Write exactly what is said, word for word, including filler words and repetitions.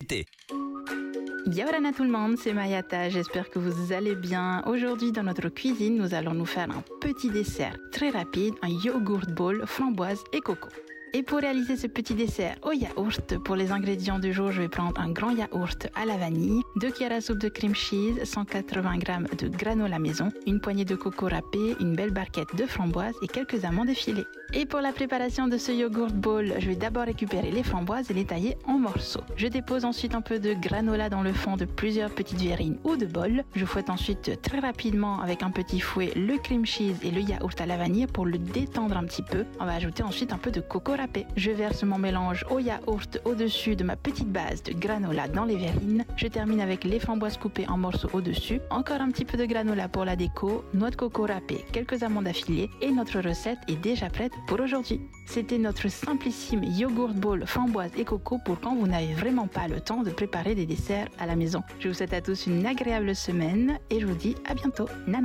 qualité. Yaorana tout le monde, c'est Mayata, j'espère que vous allez bien. Aujourd'hui dans notre cuisine, nous allons nous faire un petit dessert très rapide, un yogourt bowl, framboise et coco. Et pour réaliser ce petit dessert au yaourt, pour les ingrédients du jour, je vais prendre un grand yaourt à la vanille, deux cuillères à soupe de cream cheese, cent quatre-vingts grammes de granola maison, une poignée de coco râpé, une belle barquette de framboises et quelques amandes effilées. Et pour la préparation de ce yogourt bowl, je vais d'abord récupérer les framboises et les tailler en morceaux. Je dépose ensuite un peu de granola dans le fond de plusieurs petites verrines ou de bols. Je fouette ensuite très rapidement avec un petit fouet le cream cheese et le yaourt à la vanille pour le détendre un petit peu. On va ajouter ensuite un peu de coco râpé. Je verse mon mélange au yaourt au-dessus de ma petite base de granola dans les verrines. Je termine avec les framboises coupées en morceaux au-dessus. Encore un petit peu de granola pour la déco, noix de coco râpée, quelques amandes affilées et notre recette est déjà prête pour aujourd'hui. C'était notre simplissime yogourt bowl framboise et coco pour quand vous n'avez vraiment pas le temps de préparer des desserts à la maison. Je vous souhaite à tous une agréable semaine et je vous dis à bientôt. Nana.